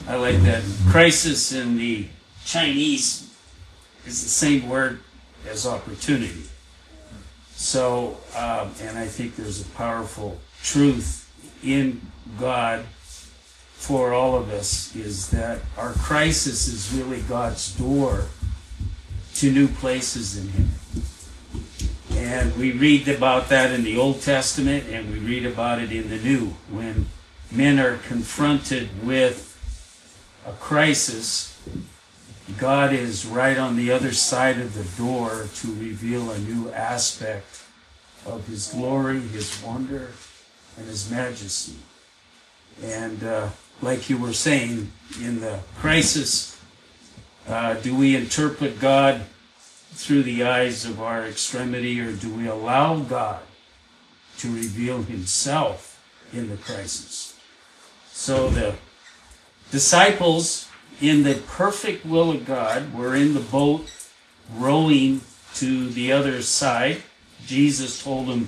I like that. Crisis in the Chinese is the same word as opportunity. So, and I think there's a powerful truth in God for all of us, is that our crisis is really God's door to new places in Him. And we read about that in the Old Testament, and we read about it in the New. When men are confronted with a crisis, God is right on the other side of the door to reveal a new aspect of His glory, His wonder, and His majesty. And like you were saying, in the crisis, do we interpret God through the eyes of our extremity, or do we allow God to reveal Himself in the crisis? So the disciples, in the perfect will of God, were in the boat rowing to the other side. Jesus told them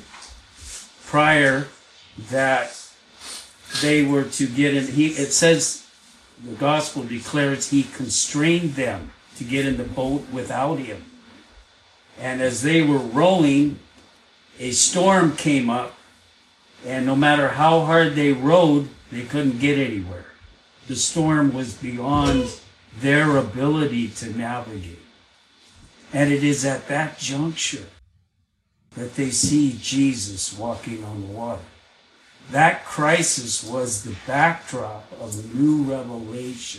prior that they were to get in. It says, the gospel declares, He constrained them to get in the boat without Him. And as they were rowing, a storm came up, and no matter how hard they rowed, they couldn't get anywhere. The storm was beyond their ability to navigate. And it is at that juncture that they see Jesus walking on the water. That crisis was the backdrop of a new revelation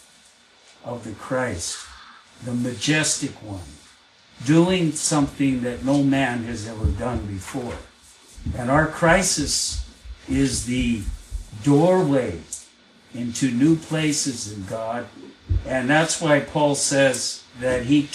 of the Christ, the majestic one, doing something that no man has ever done before. And our crisis is the doorway into new places in God. And that's why Paul says that he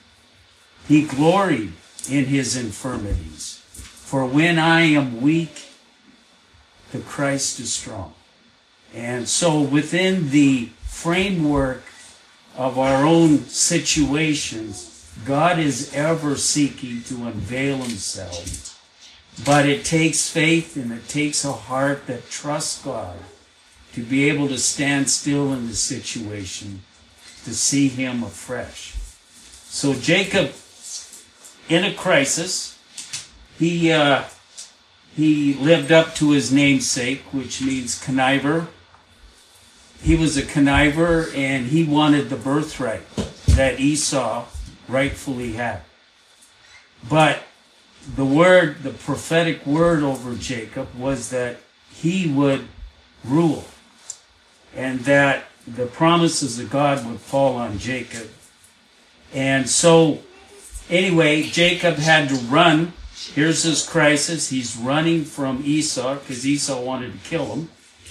gloried in his infirmities. For when I am weak, the Christ is strong. And so within the framework of our own situations, God is ever seeking to unveil Himself. But it takes faith, and it takes a heart that trusts God to be able to stand still in the situation, to see Him afresh. So Jacob, in a crisis, he lived up to his namesake, which means conniver. He was a conniver, and he wanted the birthright that Esau rightfully had. But the prophetic word over Jacob was that he would rule, and that the promises of God would fall on Jacob. And so, anyway, Jacob had to run. Here's his crisis. He's running from Esau because Esau wanted to kill him.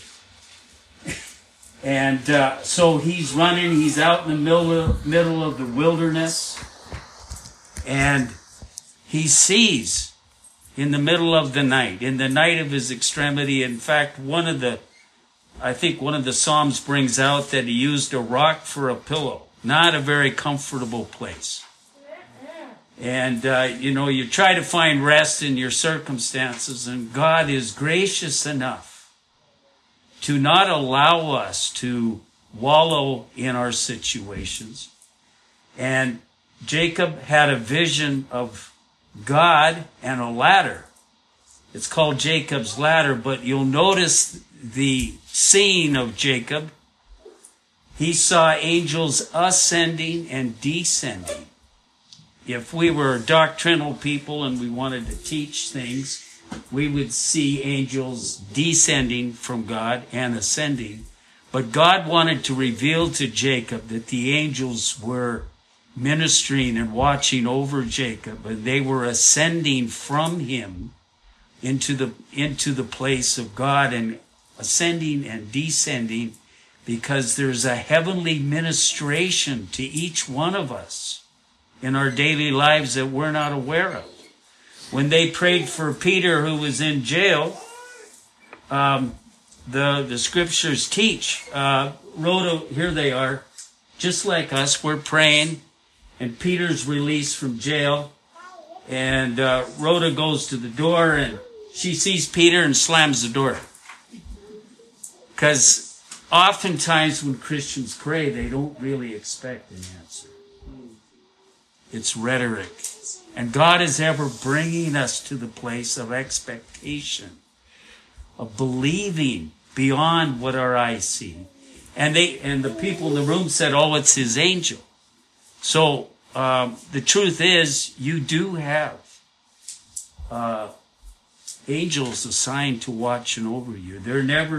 And so he's running. He's out in the middle of the wilderness. And he sees in the middle of the night, in the night of his extremity. In fact, I think one of the Psalms brings out that he used a rock for a pillow. Not a very comfortable place. And, you try to find rest in your circumstances, and God is gracious enough to not allow us to wallow in our situations. And Jacob had a vision of God and a ladder. It's called Jacob's ladder, but you'll notice the scene of Jacob. He saw angels ascending and descending. If we were doctrinal people and we wanted to teach things, we would see angels descending from God and ascending. But God wanted to reveal to Jacob that the angels were ministering and watching over Jacob, and they were ascending from him into the place of God, and ascending and descending, because there's a heavenly ministration to each one of us in our daily lives that we're not aware of. When they prayed for Peter, who was in jail, the scriptures teach, Rhoda, here they are, just like us, we're praying, and Peter's released from jail, and Rhoda goes to the door, and she sees Peter and slams the door. Because oftentimes when Christians pray, they don't really expect an answer. It's rhetoric. And God is ever bringing us to the place of expectation, of believing beyond what our eyes see. And the people in the room said, oh, it's his angel. So the truth is, you do have angels assigned to watch and over you. They're never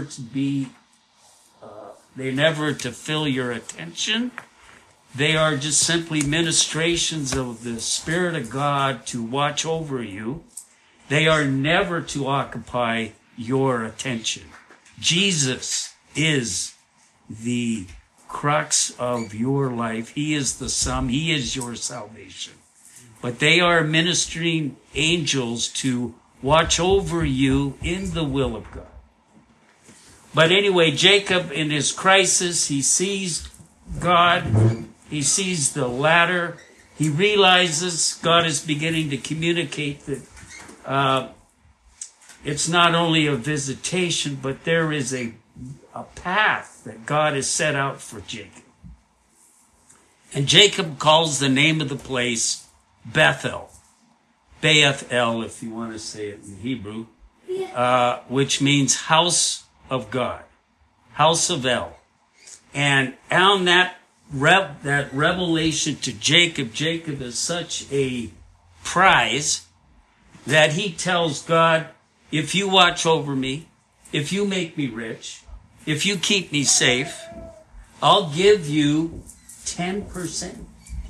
to fill your attention. They are just simply ministrations of the Spirit of God to watch over you. They are never to occupy your attention. Jesus is the crux of your life. He is the sum. He is your salvation. But they are ministering angels to watch over you in the will of God. But anyway, Jacob, in his crisis, he sees God. He sees the ladder. He realizes God is beginning to communicate that it's not only a visitation, but there is a path that God has set out for Jacob. And Jacob calls the name of the place Bethel. Bethel, if you want to say it in Hebrew, which means house of God, house of El. And on that revelation to Jacob, Jacob is such a prize that he tells God, if you watch over me, if you make me rich, if you keep me safe, I'll give you 10%.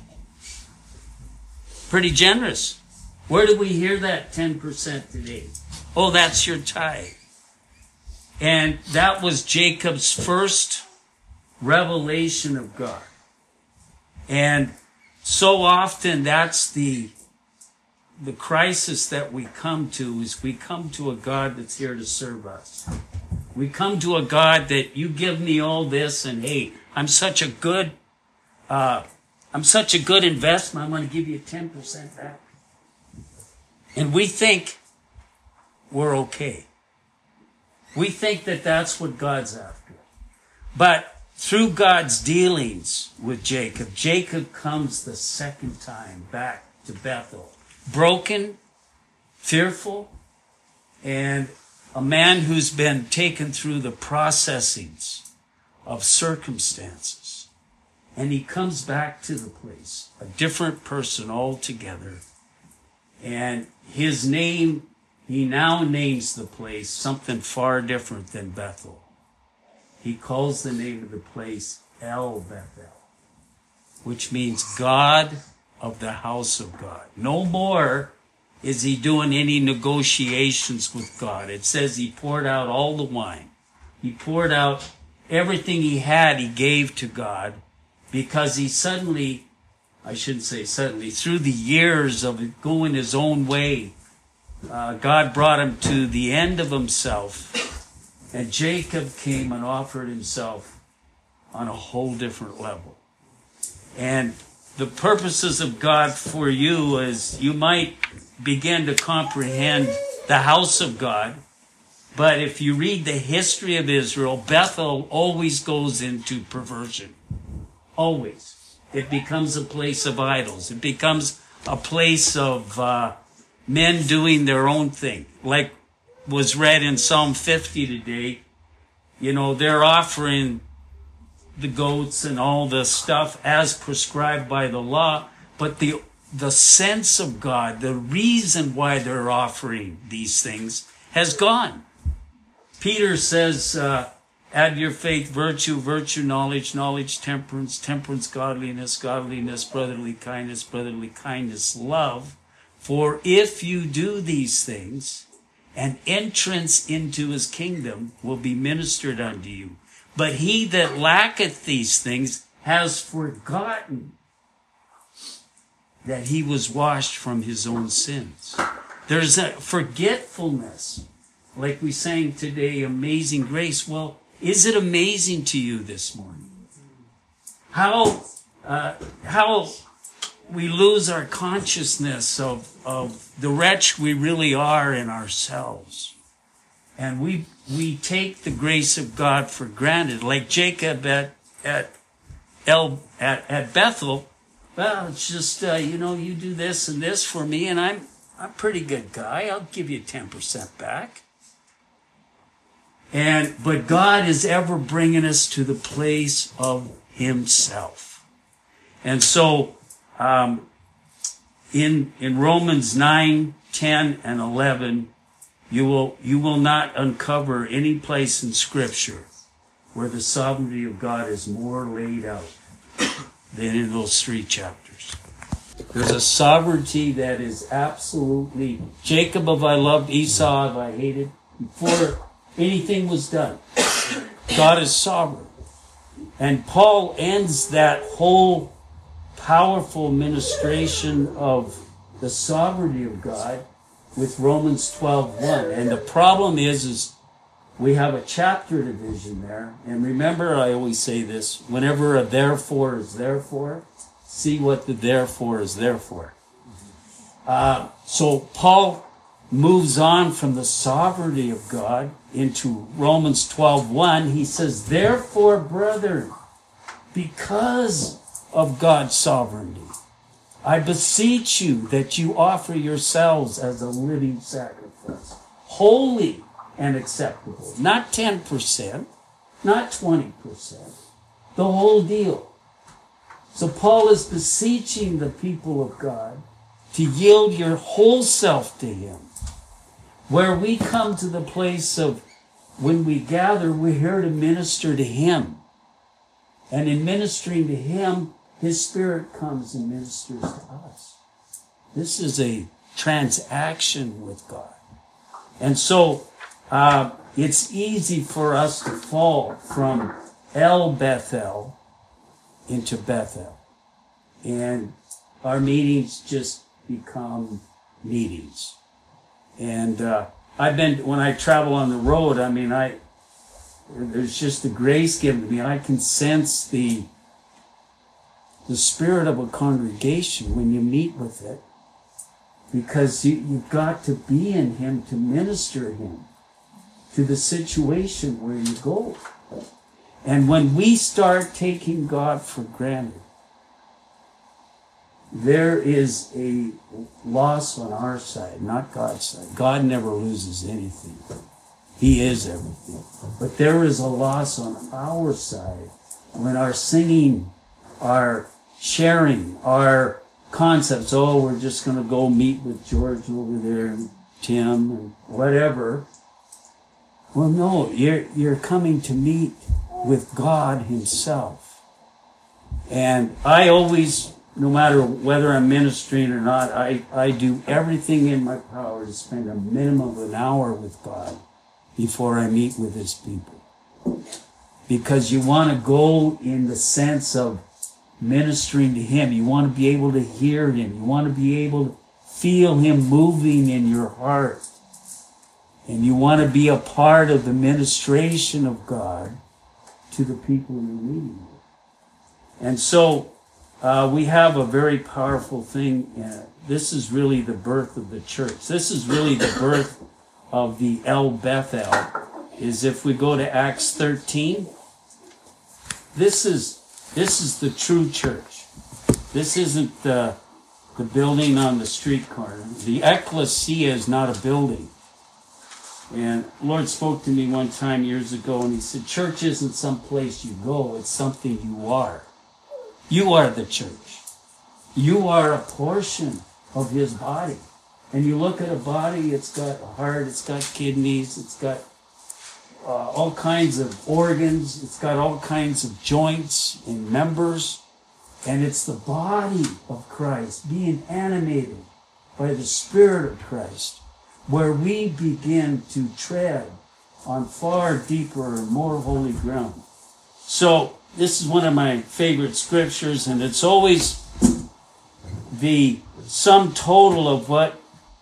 Pretty generous. Where do we hear that 10% today? Oh, that's your tithe. And that was Jacob's first revelation of God. And so often that's the crisis that we come to, is we come to a God that's here to serve us. We come to a God that you give me all this, and hey, I'm such a good investment, I'm going to give you 10% back. And we think we're okay. We think that that's what God's after. But through God's dealings with Jacob, Jacob comes the second time back to Bethel. Broken, fearful, and a man who's been taken through the processings of circumstances. And he comes back to the place, a different person altogether. And his name, he now names the place something far different than Bethel. He calls the name of the place El Bethel, which means God of the house of God. No more is he doing any negotiations with God. It says he poured out all the wine. He poured out everything he had, he gave to God, because he suddenly, I shouldn't say suddenly, through the years of going his own way, God brought him to the end of himself. And Jacob came and offered himself on a whole different level. And the purposes of God for you is you might begin to comprehend the house of God. But if you read the history of Israel, Bethel always goes into perversion. Always. It becomes a place of idols. It becomes a place of men doing their own thing. Like was read in Psalm 50 today. You know, they're offering the goats and all the stuff as prescribed by the law, but the sense of God, the reason why they're offering these things has gone. Peter says, add your faith, virtue, virtue, knowledge, knowledge, temperance, temperance, godliness, godliness, brotherly kindness, love. For if you do these things, an entrance into his kingdom will be ministered unto you. But he that lacketh these things has forgotten that he was washed from his own sins. There's a forgetfulness. Like we sang today, Amazing Grace. Well, is it amazing to you this morning? How we lose our consciousness of the wretch we really are in ourselves. And we take the grace of God for granted, like Jacob at Bethel. Well, it's just, you do this and this for me, and I'm a pretty good guy. I'll give you 10% back. But God is ever bringing us to the place of himself. And so, in Romans 9, 10, and 11, you will not uncover any place in Scripture where the sovereignty of God is more laid out than in those 3 chapters. There's a sovereignty that is absolutely, Jacob have I loved, Esau have I hated, before anything was done. God is sovereign. And Paul ends that whole powerful ministration of the sovereignty of God with Romans 12:1. And the problem is we have a chapter division there. And remember, I always say this, whenever a therefore is therefore, see what the therefore is there for. So Paul moves on from the sovereignty of God into Romans 12:1. He says, therefore, brethren, because of God's sovereignty, I beseech you that you offer yourselves as a living sacrifice, holy and acceptable. Not 10%, not 20%, the whole deal. So Paul is beseeching the people of God to yield your whole self to him. Where we come to the place of when we gather, we're here to minister to him. And in ministering to him, his Spirit comes and ministers to us. This is a transaction with God. And so it's easy for us to fall from El Bethel into Bethel. And our meetings just become meetings. And when I travel on the road, there's just the grace given to me. I can sense the spirit of a congregation when you meet with it, because you've got to be in him to minister him to the situation where you go. And when we start taking God for granted, there is a loss on our side, not God's side. God never loses anything. He is everything. But there is a loss on our side when our singing, our sharing, our concepts, we're just going to go meet with George over there and Tim and whatever. Well, no, you're coming to meet with God himself. And I always, no matter whether I'm ministering or not, I do everything in my power to spend a minimum of an hour with God before I meet with his people. Because you want to go in the sense of ministering to him. You want to be able to hear him. You want to be able to feel him moving in your heart. And you want to be a part of the ministration of God to the people you're meeting with. And so we have a very powerful thing. This is really the birth of the church. This is really the birth of the El Bethel. Is if we go to Acts 13, this is the true church. This isn't the building on the street corner. The ecclesia is not a building. And the Lord spoke to me one time years ago, and he said, church isn't some place you go, it's something you are. You are the church. You are a portion of his body. And you look at a body, it's got a heart, it's got kidneys, it's got all kinds of organs, it's got all kinds of joints and members. And it's the body of Christ being animated by the Spirit of Christ, where we begin to tread on far deeper and more holy ground. So this is one of my favorite scriptures, and it's always the sum total of what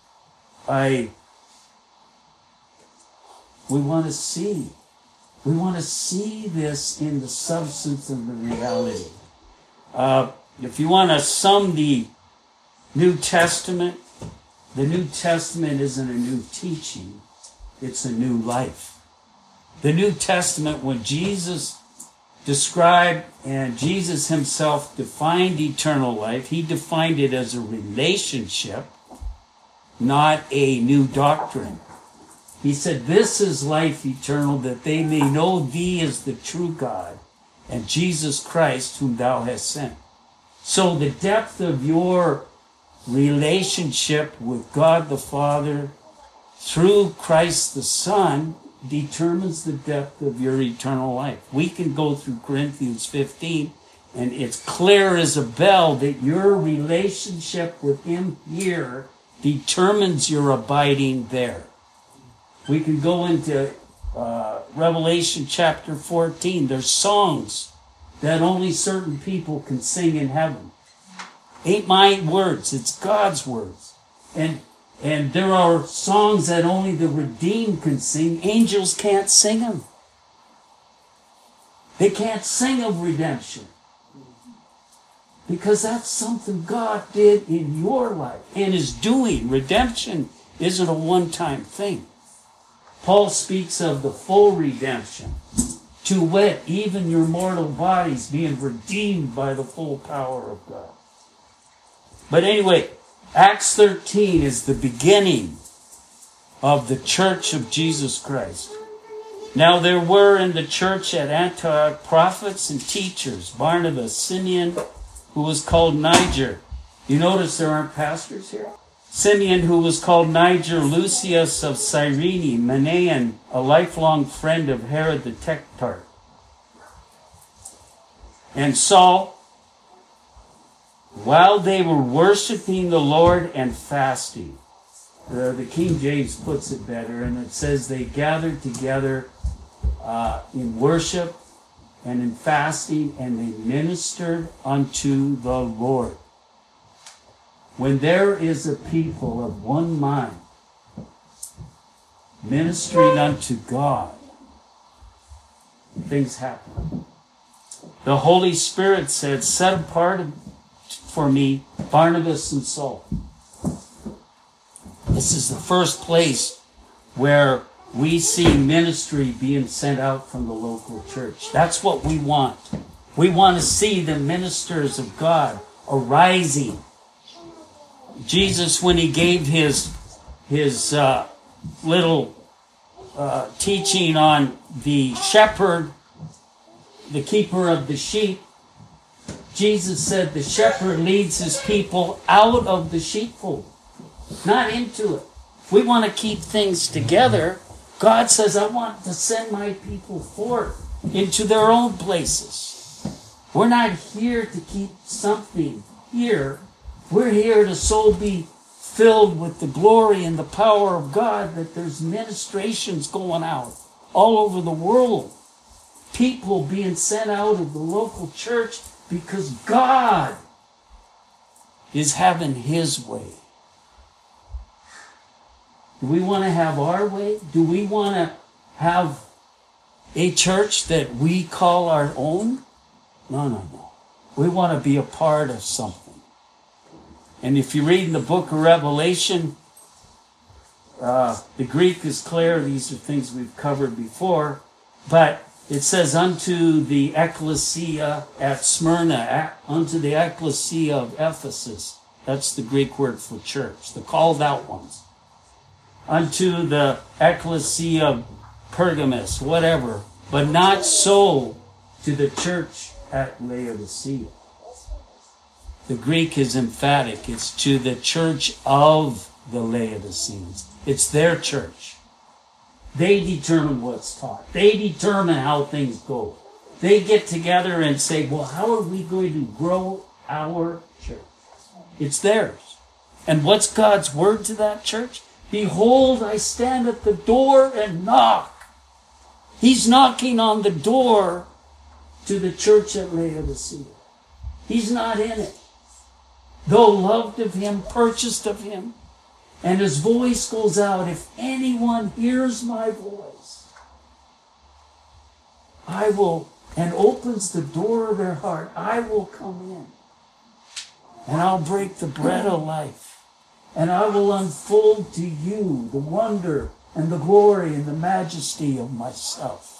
we want to see. We want to see this in the substance of the reality. If you want to sum the New Testament, the New Testament isn't a new teaching, it's a new life. The New Testament, when Jesus described and Jesus himself defined eternal life, he defined it as a relationship, not a new doctrine. He said, this is life eternal, that they may know thee as the true God and Jesus Christ whom thou hast sent. So the depth of your relationship with God the Father through Christ the Son determines the depth of your eternal life. We can go through Corinthians 15, and it's clear as a bell that your relationship with him here determines your abiding there. We can go into Revelation chapter 14. There's songs that only certain people can sing in heaven. Ain't my words, it's God's words. And there are songs that only the redeemed can sing. Angels can't sing them. They can't sing of redemption. Because that's something God did in your life and is doing. Redemption isn't a one-time thing. Paul speaks of the full redemption. To wit, even your mortal bodies being redeemed by the full power of God. But anyway, Acts 13 is the beginning of the church of Jesus Christ. Now there were in the church at Antioch prophets and teachers, Barnabas, Simeon, who was called Niger. You notice there aren't pastors here? Simeon, who was called Niger, Lucius of Cyrene, Manaen, a lifelong friend of Herod the Tetrarch, and Saul, while they were worshiping the Lord and fasting. The King James puts it better, and it says they gathered together in worship and in fasting, and they ministered unto the Lord. When there is a people of one mind ministering unto God, things happen. The Holy Spirit said, set apart for me Barnabas and Saul. This is the first place where we see ministry being sent out from the local church. That's what we want. We want to see the ministers of God arising. Jesus, when he gave his little teaching on the shepherd, the keeper of the sheep, Jesus said the shepherd leads his people out of the sheepfold, not into it. We want to keep things together. God says, I want to send my people forth into their own places. We're not here to keep something here. We're here to so be filled with the glory and the power of God that there's ministrations going out all over the world. People being sent out of the local church because God is having his way. Do we want to have our way? Do we want to have a church that we call our own? No. We want to be a part of something. And if you read in the book of Revelation, the Greek is clear. These are things we've covered before. But it says, unto the ecclesia at Smyrna, unto the ecclesia of Ephesus. That's the Greek word for church, the called out ones. Unto the ecclesia of Pergamos, whatever. But not so to the church at Laodicea. The Greek is emphatic. It's to the church of the Laodiceans. It's their church. They determine what's taught. They determine how things go. They get together and say, well, how are we going to grow our church? It's theirs. And what's God's word to that church? Behold, I stand at the door and knock. He's knocking on the door to the church at Laodicea. He's not in it. Though loved of him, purchased of him, and his voice goes out, if anyone hears my voice, I will, and opens the door of their heart, I will come in, and I'll break the bread of life, and I will unfold to you the wonder and the glory and the majesty of myself.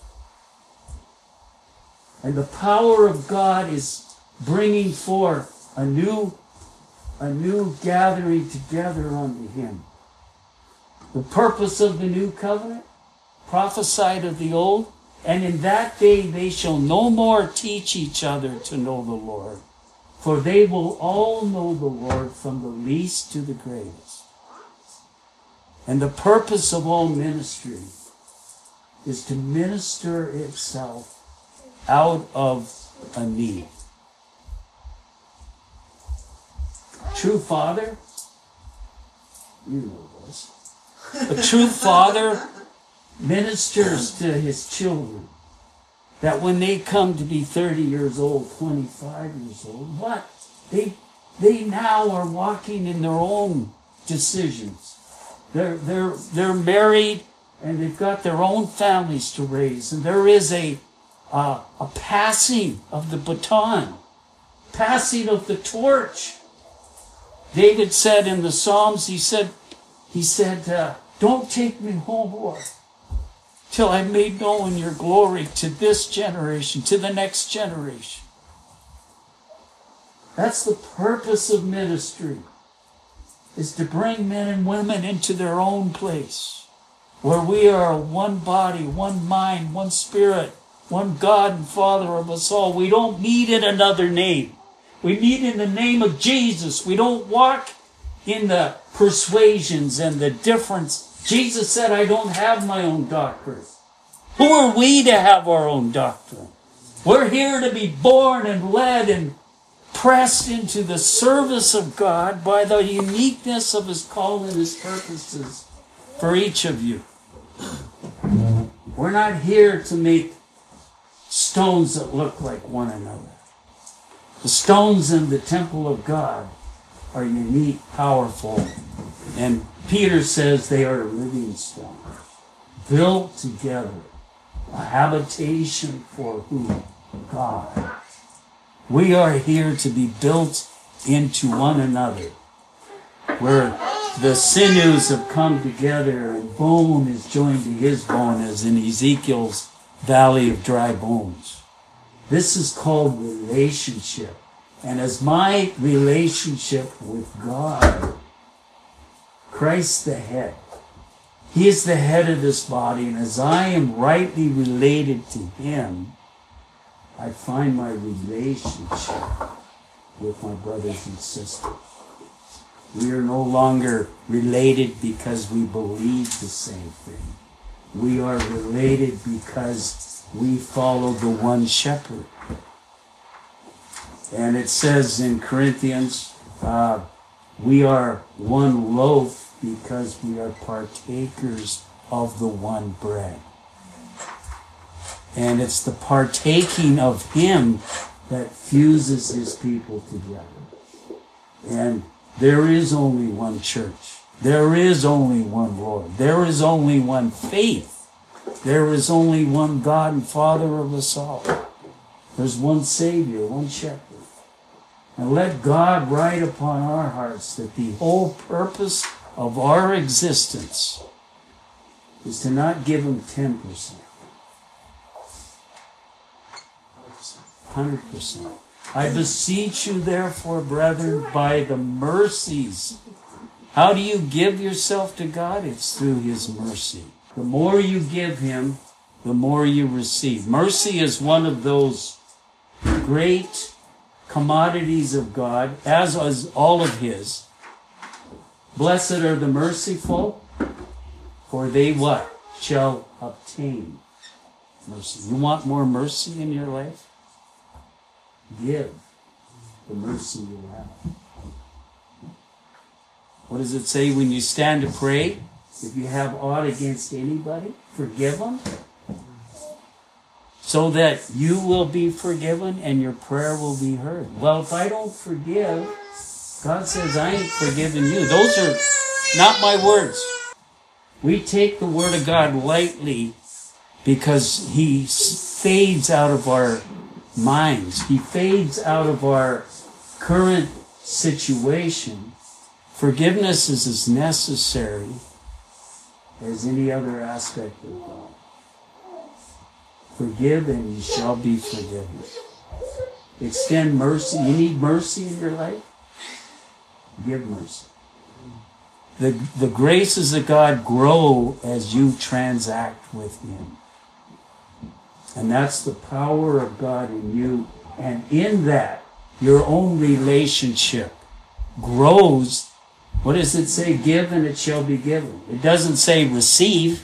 And the power of God is bringing forth a new gathering together unto him. The purpose of the new covenant, prophesied of the old, and in that day they shall no more teach each other to know the Lord, for they will all know the Lord from the least to the greatest. And the purpose of all ministry is to minister itself out of a need. True father, you know this. A true father ministers to his children that when they come to be 30 years old, 25 years old, what? They now are walking in their own decisions. They're married and they've got their own families to raise, and there is a passing of the baton, passing of the torch. David said in the Psalms, he said, don't take me home, Lord, till I made known your glory to this generation, to the next generation. That's the purpose of ministry, is to bring men and women into their own place, where we are one body, one mind, one spirit, one God and Father of us all. We don't need in another name. We need in the name of Jesus. We don't walk in the persuasions and the difference. Jesus said, I don't have my own doctrine. Who are we to have our own doctrine? We're here to be born and led and pressed into the service of God by the uniqueness of his call and his purposes for each of you. We're not here to make stones that look like one another. The stones in the temple of God are unique, powerful, and Peter says they are living stones, built together, a habitation for who? God. We are here to be built into one another, where the sinews have come together and bone is joined to his bone, as in Ezekiel's valley of dry bones. This is called relationship. And as my relationship with God, Christ the head, he is the head of this body, and as I am rightly related to him, I find my relationship with my brothers and sisters. We are no longer related because we believe the same thing. We are related because we follow the one shepherd. And it says in Corinthians, we are one loaf because we are partakers of the one bread. And it's the partaking of him that fuses his people together. And there is only one church. There is only one Lord. There is only one faith. There is only one God and Father of us all. There's one Savior, one shepherd. And let God write upon our hearts that the whole purpose of our existence is to not give him 10%. 100%. I beseech you, therefore, brethren, by the mercies. How do you give yourself to God? It's through his mercy. The more you give him, the more you receive. Mercy is one of those great commodities of God, as is all of his. Blessed are the merciful, for they what? Shall obtain mercy. You want more mercy in your life? Give the mercy you have. What does it say when you stand to pray? If you have aught against anybody, forgive them, so that you will be forgiven and your prayer will be heard. Well, if I don't forgive, God says, I ain't forgiven you. Those are not my words. We take the Word of God lightly because he fades out of our minds. He fades out of our current situation. Forgiveness is as necessary as any other aspect of God. Forgive and you shall be forgiven. Extend mercy. You need mercy in your life? Give mercy. The graces of God grow as you transact with Him. And that's the power of God in you. And in that, your own relationship grows. What does it say? Give and it shall be given. It doesn't say receive.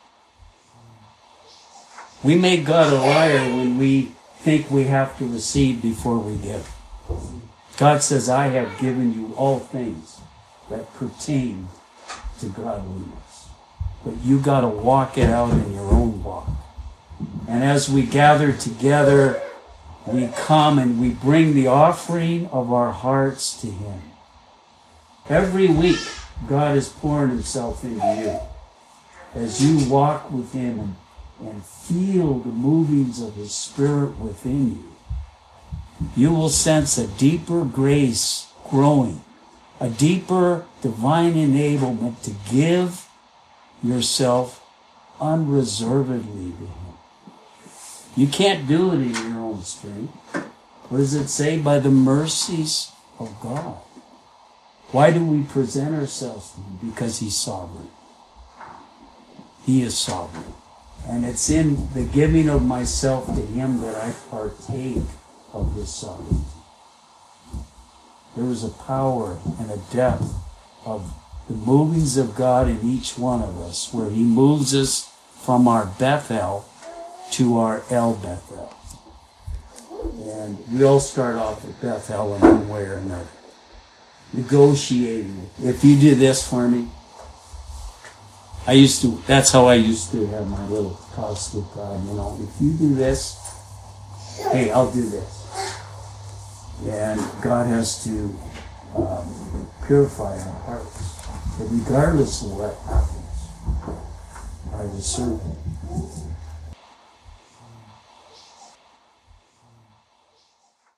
We make God a liar when we think we have to receive before we give. God says, I have given you all things that pertain to godliness. But you got to walk it out in your own walk. And as we gather together, we come and we bring the offering of our hearts to Him. Every week, God is pouring Himself into you. As you walk with Him and feel the movings of His Spirit within you, you will sense a deeper grace growing, a deeper divine enablement to give yourself unreservedly to Him. You can't do it in your own strength. What does it say? By the mercies of God. Why do we present ourselves to Him? Because He's sovereign. He is sovereign. And it's in the giving of myself to Him that I partake of His sovereignty. There is a power and a depth of the movings of God in each one of us, where He moves us from our Bethel to our El Bethel. And we all start off at Bethel in one way or another. Negotiating. If you do this for me, that's how I used to have my little talks with God, you know. If you do this, hey, I'll do this. And God has to purify our hearts. But regardless of what happens, I will serve Him.